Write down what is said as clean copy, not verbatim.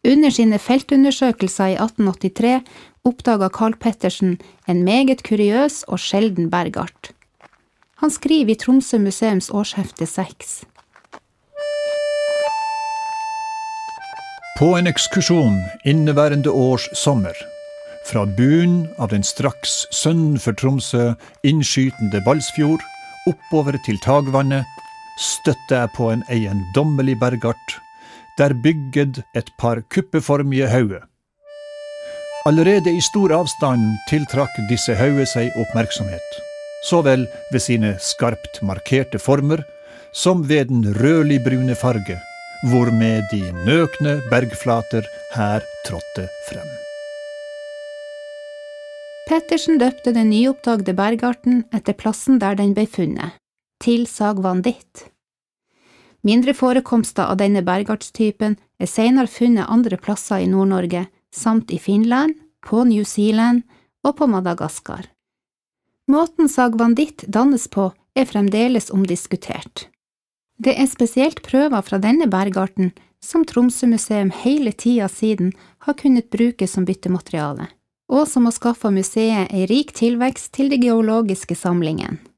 Under sine feltundersøkelser i 1883 oppdaget Carl Pettersen en meget kuriøs og sjelden bergart. Han skriver i Tromsø museums årshefte 6. På en ekskursjon inneværende års sommer, fra bunnen av den straks sønnen for Tromsø innskytende Balsfjord, oppover til Tagvannet, støtte jeg på en eiendommelig bergart, der bygget et par kuppeformige hauge. Allerede i stor avstand tiltrakk disse hauge seg oppmerksomhet, såvel ved sine skarpt markerte former, som ved den rødlig-brune farge, hvormed de nøkne bergflater her trådte frem. Pettersen døpte den nyoppdagede bergarten etter plassen der den ble funnet, til Sagvanditt. Mindre forekomster av denne bergartstypen senere funnet andre plasser i Nord-Norge, samt i Finland, på New Zealand og på Madagaskar. Måten Sagvanditt dannes på fremdeles omdiskutert. Det spesielt prøver fra denne bergarten som Tromsø museum hele tida siden har kunnet bruke som byttemateriale, og som har skaffet museet en rik tilvekst til de geologiske samlingen.